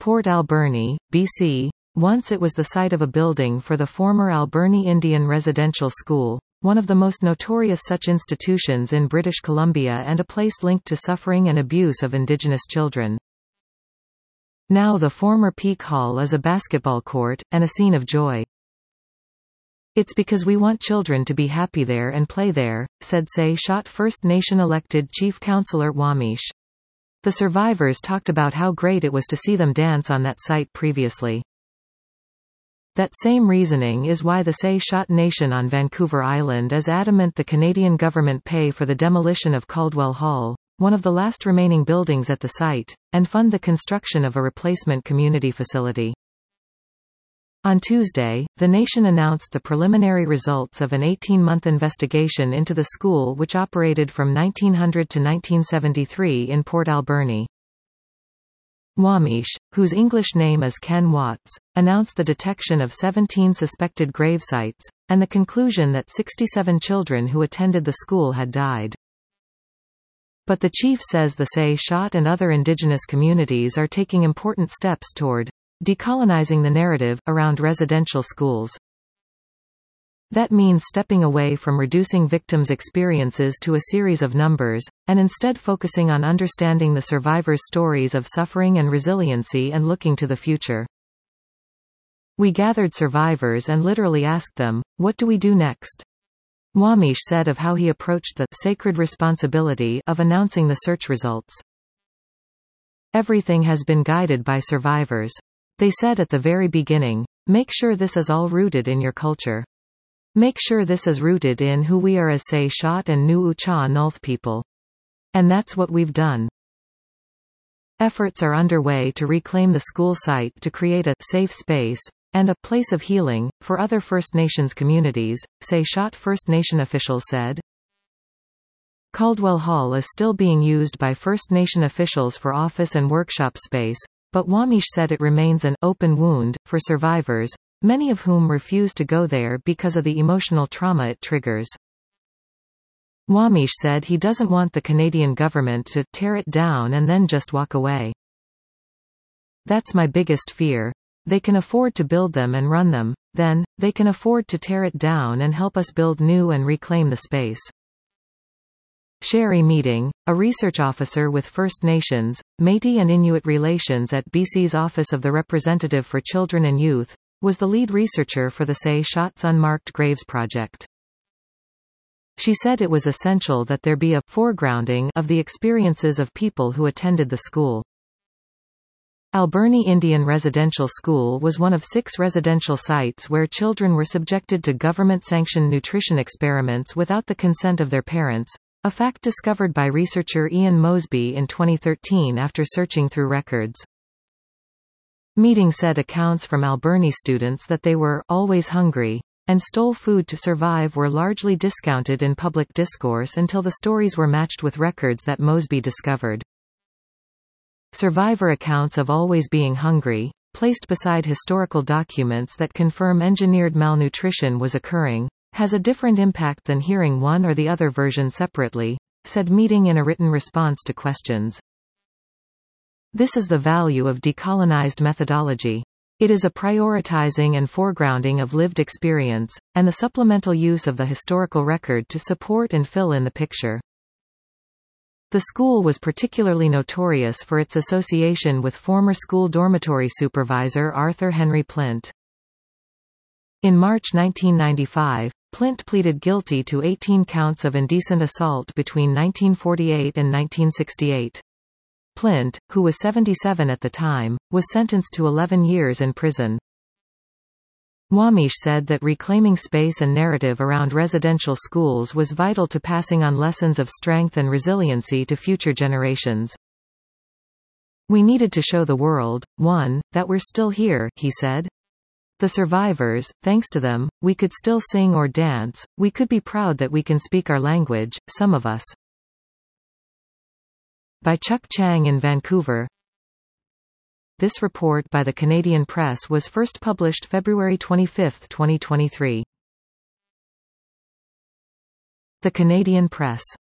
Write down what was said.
Port Alberni, BC. Once it was the site of a building for the former Alberni Indian Residential School, one of the most notorious such institutions in British Columbia and a place linked to suffering and abuse of Indigenous children. Now the former Peak Hall is a basketball court, and a scene of joy. It's because we want children to be happy there and play there, said Say Shot First Nation elected Chief Councillor Wamish. The survivors talked about how great it was to see them dance on that site previously. That same reasoning is why the Say Shot Nation on Vancouver Island is adamant the Canadian government pay for the demolition of Caldwell Hall, one of the last remaining buildings at the site, and fund the construction of a replacement community facility. On Tuesday, the nation announced the preliminary results of an 18-month investigation into the school which operated from 1900 to 1973 in Port Alberni. Wamish, whose English name is Ken Watts, announced the detection of 17 suspected grave sites, and the conclusion that 67 children who attended the school had died. But the chief says the Say Shot and other Indigenous communities are taking important steps toward decolonizing the narrative around residential schools. That means stepping away from reducing victims' experiences to a series of numbers, and instead focusing on understanding the survivors' stories of suffering and resiliency and looking to the future. We gathered survivors and literally asked them, "What do we do next?" Wamish said of how he approached the sacred responsibility of announcing the search results. Everything has been guided by survivors. They said at the very beginning, "Make sure this is all rooted in your culture. Make sure this is rooted in who we are as Say Shot and Nu-Ucha Nulth people." And that's what we've done. Efforts are underway to reclaim the school site to create a safe space and a place of healing for other First Nations communities, Say Shot First Nation officials said. Caldwell Hall is still being used by First Nation officials for office and workshop space, but Wamish said it remains an open wound for survivors, many of whom refuse to go there because of the emotional trauma it triggers. Wamish said he doesn't want the Canadian government to tear it down and then just walk away. "That's my biggest fear. They can afford to build them and run them, then, they can afford to tear it down and help us build new and reclaim the space." Sherry Meeting, a research officer with First Nations, Métis and Inuit Relations at BC's Office of the Representative for Children and Youth, was the lead researcher for the Say Shot's Unmarked Graves project. She said it was essential that there be a foregrounding of the experiences of people who attended the school. Alberni Indian Residential School was one of 6 residential sites where children were subjected to government-sanctioned nutrition experiments without the consent of their parents, a fact discovered by researcher Ian Mosby in 2013 after searching through records. Meeting said accounts from Alberni students that they were always hungry and stole food to survive were largely discounted in public discourse until the stories were matched with records that Mosby discovered. Survivor accounts of always being hungry, placed beside historical documents that confirm engineered malnutrition was occurring, has a different impact than hearing one or the other version separately, said Meeting in a written response to questions. This is the value of decolonized methodology. It is a prioritizing and foregrounding of lived experience, and the supplemental use of the historical record to support and fill in the picture. The school was particularly notorious for its association with former school dormitory supervisor Arthur Henry Plint. In March 1995, Plint pleaded guilty to 18 counts of indecent assault between 1948 and 1968. Plint, who was 77 at the time, was sentenced to 11 years in prison. Wamish said that reclaiming space and narrative around residential schools was vital to passing on lessons of strength and resiliency to future generations. "We needed to show the world, one, that we're still here," he said. "The survivors, thanks to them, we could still sing or dance, we could be proud that we can speak our language, some of us." By Chuck Chang in Vancouver. This report by the Canadian Press was first published February 25, 2023. The Canadian Press.